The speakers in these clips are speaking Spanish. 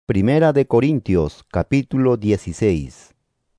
Primera de Corintios, capítulo 16.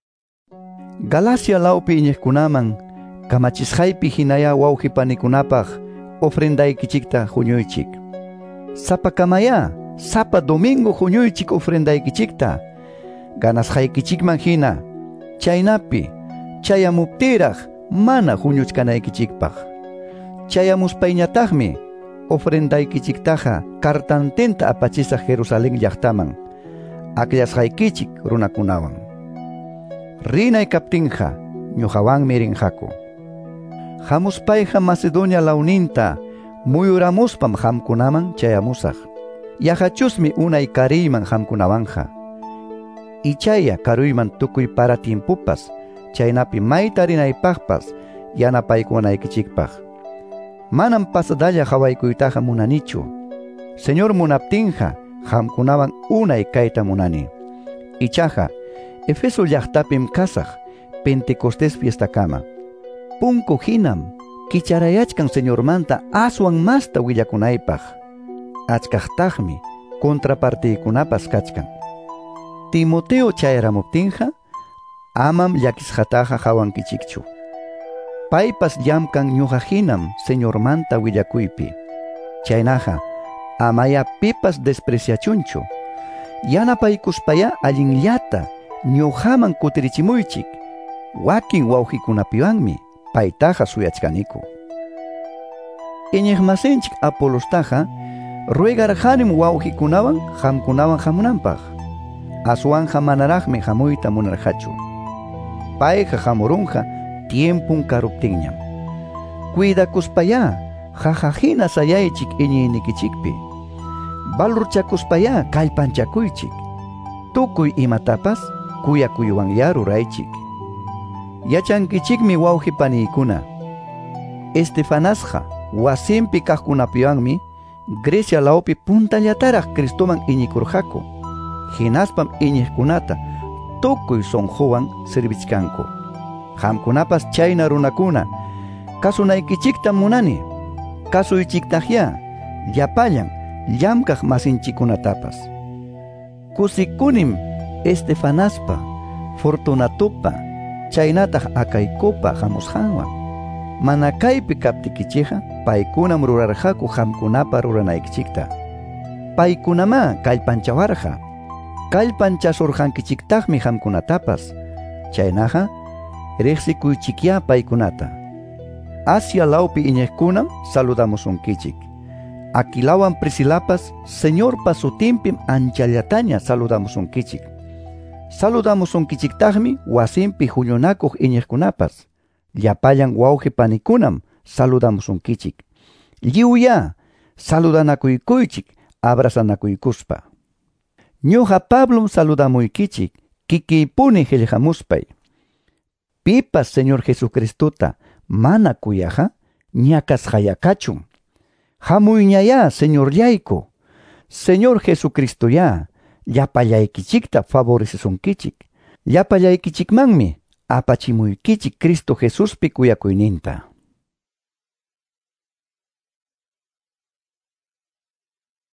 Galacia laupi iñiqkunaman, kamachisqaypi hinaya wawqipanikunapaq ofrendaykichikta huñuychik. Sapa kamaya, sapa domingo huñuychik ofrendaykichikta. Ganasqaykichikman hina, chaynapi, chayamuptiraq mana huñuchkanaykichikpaq. Chayamuspayñataqmi ofrendaykichiktaqa kartantenta apachisaq Jerusalén llaqtaman, aklasqaykichik runakunawan. Rinay kaptinqa, ñuqawanmi rinqaku. Hamuspayqa Macedonia lawninta muyuramuspam hamkunaman chayamusaq. Yaqachusmi unay kariyman hamkunawanqa. Ichaya karuyman tukuy para tiempupas, chaynapi mayta rinaypaqpas yanapaykunaykichikpaq. Manam pasadalla hawaykuytaqa munanichu. Señor munaptinqa hamkunawan unay kayta munani. Ichaqa Efeso llaqtapim kasaq Pentecostés fiestakama. Punku hinam kicharayachkan Señormanta aswan masta willakunaypaq. Achkaqtaqmi contrapartiykunapas kachkan. Timoteo chayramuptinqa amam llakisqataqa hawankichikchu. Paypas llamkan ñuqa hinam Señormanta willakuypi. Chaynaqa amaya pipas despreciachunchu. Yanapaykuspaya allinllata ñuqaman kutirichimuychik. Wakin wawqikunapiwanmi paytaqa suyachkaniku. Iñiqmasinchik Apolostaqa ruegarqanim wawqikunawan hamkunawan hamunanpaq. Aswanqa manaraqmi hamuyta munarqachu. Payqa hamurunqa tiempun karuptinñam. Cuidakuspaya jajajina sayaychik iñiynikichikpi. Valorchakuspaya kallpanchakuychik. Tukuy imatapas kuyakuywanlla ruraychik. Yachankichikmi wawqipaniykuna. Estefanasqa wasinpi kaqkunapiwanmi Grecia lawpi puntallataraq Cristoman iñikurqaku. Hinaspam iñiqkunata tukuy sonjowan servichkanku. Hamkunapas chayna runakuna kasunaykichikta munani. Kasuychiktaqya llapallan llamkaq masinchikunatapas. Kusikunim Estefanaspa, Fortunatupa, chaynataq Akaykupa hamusqanwan. Mana kaypi kaptikichiqa paykunam rurarqaku hamkunapa ruranaykichikta. Paykunama kallpanchawarqa. Kallpanchasurqankichiktaqmi hamkunatapas. Chaynaqa riqsikuychikya paykunata. Asia lawpi iñiqkunam saludamusunkichik. Aquilawan Priscilapas Señorpa sutinpim anchallataña saludamusunkichik. Saludamusunkichiktaqmi wasinpi huñunakuq iñiqkunapas. Llapallan wawqipanikunam saludamusunkichik. Lliwya saludanakuykuchik abrazanakuykuspa. Ñuqa Pablom saludamuykichik kikiypuni qillqamuspay. Pipas Señor Jesucristuta mana kuyaqa ñakasqayakachun. Hamuyñaya Señorllayku. Señor Jesucristoya llapallaykichikta favorecesunkichik. Llapallaykichikmanmi apachimuykichik Cristo Jesuspi kuyakuyninta.